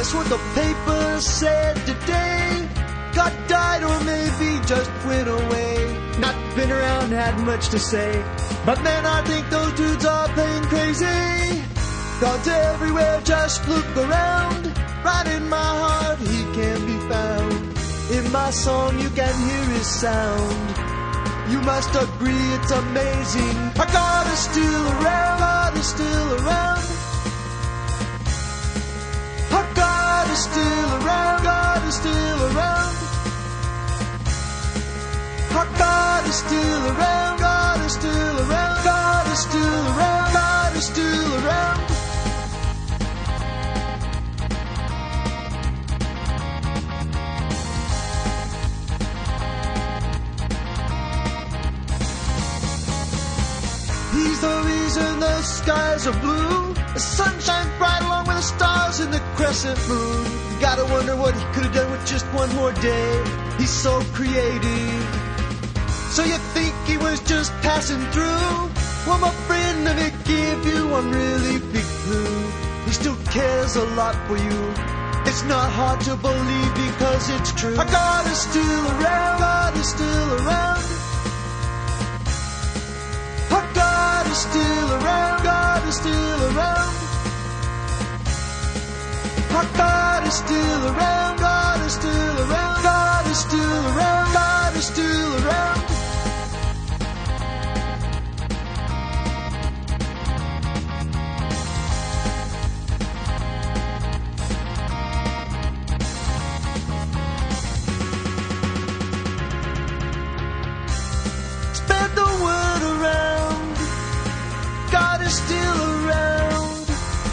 Guess what the paper said today? God died or maybe just went away. Not been around, had much to say. But man, I think those dudes are playing crazy. God's everywhere, just look around. Right in my heart, he can be found. In my song, you can hear his sound. You must agree it's amazing. Our God is still around. God is still around. Our God is still around. God is still around. Our God is still around. God is still around. God is still around. God is still around. He's the reason the skies are blue. The sun shines bright along with the stars in the crescent moon. You gotta wonder what he could have done with just one more day. He's so creative. So you think he was just passing through? Well, my friend, let me give you one really big clue. He still cares a lot for you. It's not hard to believe because it's true. Our God is still around. God is still around. Our God is still around. God is still around. Our God is still around. God is still around. God is still around. God is still around. Spread the word around. God is still around.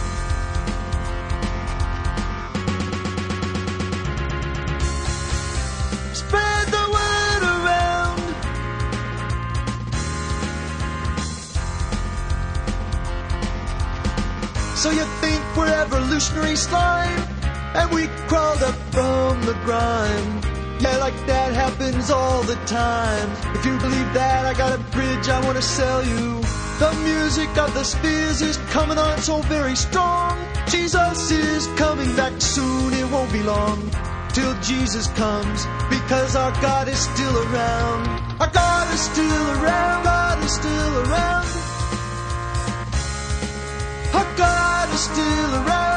Spread the word around. So you think we're evolutionary slime, and we crawled up from the grime. Yeah, like that happens all the time. If you believe that, I got a bridge I want to sell you. The music of the Spheres is coming on so very strong. Jesus is coming back soon, it won't be long till Jesus comes, because our God is still around. Our God is still around. God is still around. Our God is still around.